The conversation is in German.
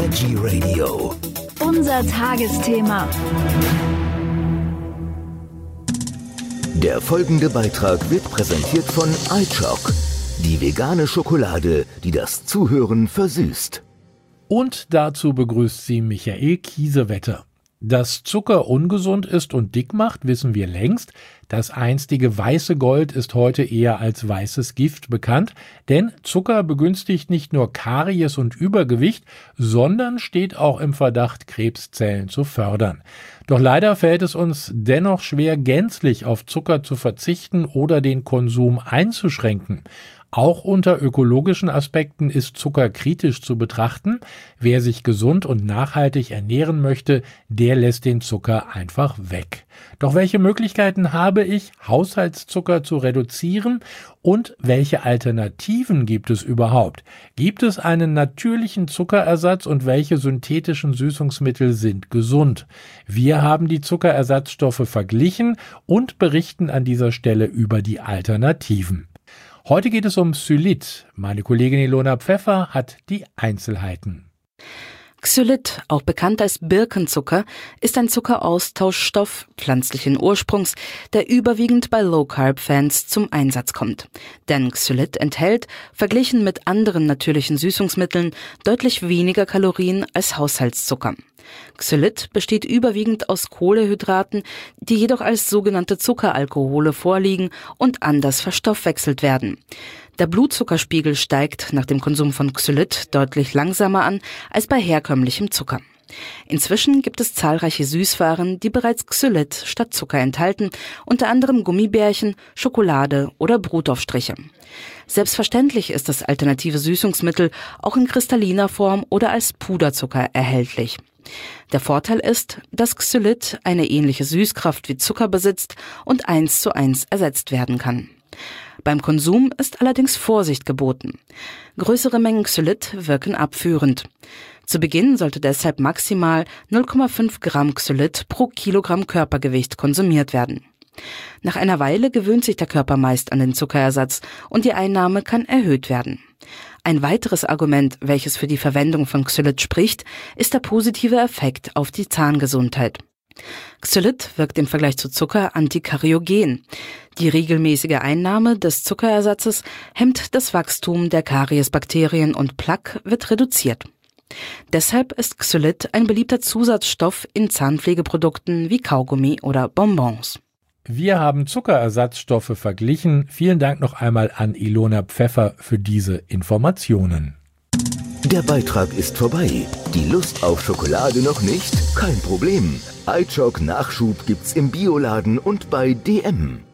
Energy Radio. Unser Tagesthema. Der folgende Beitrag wird präsentiert von iChoc, die vegane Schokolade, die das Zuhören versüßt. Und dazu begrüßt sie Michael Kiesewetter. Dass Zucker ungesund ist und dick macht, wissen wir längst. Das einstige weiße Gold ist heute eher als weißes Gift bekannt, denn Zucker begünstigt nicht nur Karies und Übergewicht, sondern steht auch im Verdacht, Krebszellen zu fördern. Doch leider fällt es uns dennoch schwer, gänzlich auf Zucker zu verzichten oder den Konsum einzuschränken. Auch unter ökologischen Aspekten ist Zucker kritisch zu betrachten. Wer sich gesund und nachhaltig ernähren möchte, der lässt den Zucker einfach weg. Doch welche Möglichkeiten habe ich, Haushaltszucker zu reduzieren und welche Alternativen gibt es überhaupt? Gibt es einen natürlichen Zuckerersatz und welche synthetischen Süßungsmittel sind gesund? Wir haben die Zuckerersatzstoffe verglichen und berichten an dieser Stelle über die Alternativen. Heute geht es um Xylit. Meine Kollegin Ilona Pfeffer hat die Einzelheiten. Xylit, auch bekannt als Birkenzucker, ist ein Zuckeraustauschstoff pflanzlichen Ursprungs, der überwiegend bei Low-Carb-Fans zum Einsatz kommt. Denn Xylit enthält, verglichen mit anderen natürlichen Süßungsmitteln, deutlich weniger Kalorien als Haushaltszucker. Xylit besteht überwiegend aus Kohlenhydraten, die jedoch als sogenannte Zuckeralkohole vorliegen und anders verstoffwechselt werden. Der Blutzuckerspiegel steigt nach dem Konsum von Xylit deutlich langsamer an als bei herkömmlichem Zucker. Inzwischen gibt es zahlreiche Süßwaren, die bereits Xylit statt Zucker enthalten, unter anderem Gummibärchen, Schokolade oder Brotaufstriche. Selbstverständlich ist das alternative Süßungsmittel auch in kristalliner Form oder als Puderzucker erhältlich. Der Vorteil ist, dass Xylit eine ähnliche Süßkraft wie Zucker besitzt und 1:1 ersetzt werden kann. Beim Konsum ist allerdings Vorsicht geboten. Größere Mengen Xylit wirken abführend. Zu Beginn sollte deshalb maximal 0,5 Gramm Xylit pro Kilogramm Körpergewicht konsumiert werden. Nach einer Weile gewöhnt sich der Körper meist an den Zuckerersatz und die Einnahme kann erhöht werden. Ein weiteres Argument, welches für die Verwendung von Xylit spricht, ist der positive Effekt auf die Zahngesundheit. Xylit wirkt im Vergleich zu Zucker antikariogen. Die regelmäßige Einnahme des Zuckerersatzes hemmt das Wachstum der Kariesbakterien und Plaque wird reduziert. Deshalb ist Xylit ein beliebter Zusatzstoff in Zahnpflegeprodukten wie Kaugummi oder Bonbons. Wir haben Zuckerersatzstoffe verglichen. Vielen Dank noch einmal an Ilona Pfeffer für diese Informationen. Der Beitrag ist vorbei. Die Lust auf Schokolade noch nicht? Kein Problem. iChoc Nachschub gibt's im Bioladen und bei DM.